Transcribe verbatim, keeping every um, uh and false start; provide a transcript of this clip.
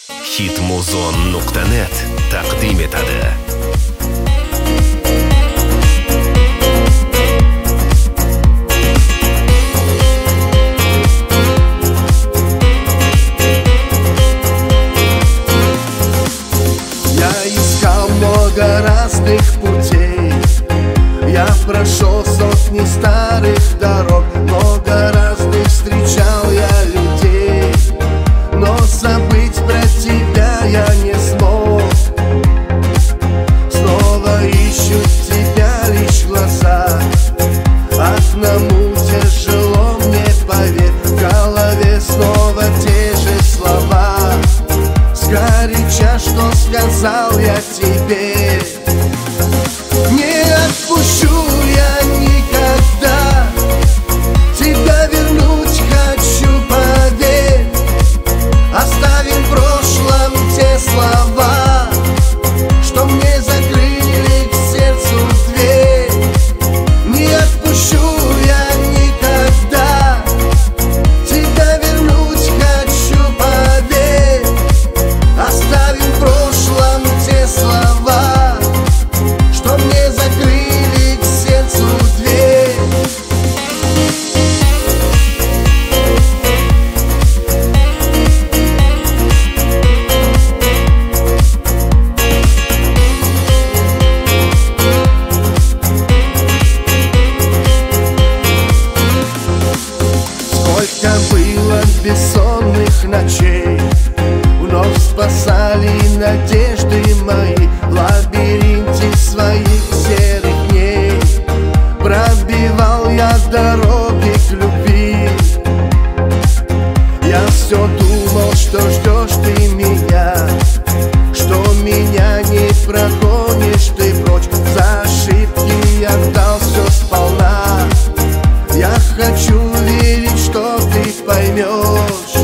hitmuzon nuqta net taqdim etadi. Я искал много разных путей, я прошел сотни старых дорог, много разных встречал я людей, но забыть про тебя я не смог. Снова ищут тебя лишь глаза, одному тяжело мне, поверь, в голове снова те же слова. Сгоряча, что сказал я тебе, не отпущу я никогда. Тебя вернуть хочу, поверь, оставим в прошлом те слова, что мне закрыли к сердцу дверь. Не отпущу я никогда. Тебя вернуть хочу, поверь, оставим в прошлом те слова, что мне закрыли к сердцу дверь. Сколько было бессонных ночей, вновь спасали надежды мои в лабиринте своих серых дней. Пробивал я дороги к любви, я все думал, что ждешь ты меня, что меня не прогонишь ты прочь. За ошибки я дал все сполна, я хочу верить, что ты поймешь.